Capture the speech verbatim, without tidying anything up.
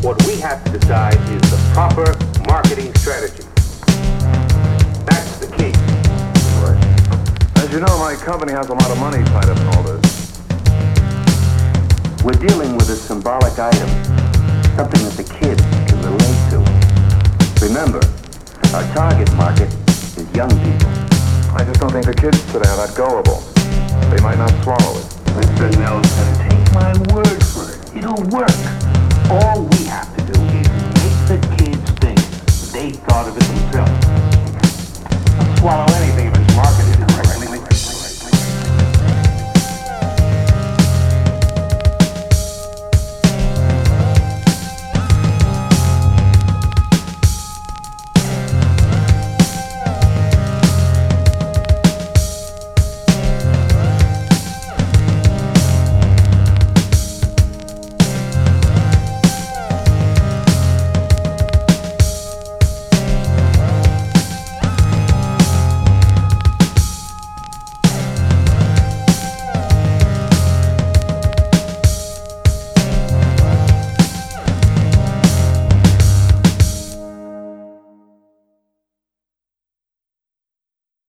What we have to decide is the proper marketing strategy. That's the key. Right. As you know, my company has a lot of money tied up in all this. We're dealing with a symbolic item, something that the kids can relate to. Remember, our target market is young people. I just don't think the kids today are that gullible. They might not swallow it. Mister Nelson, take my word for it. It'll work.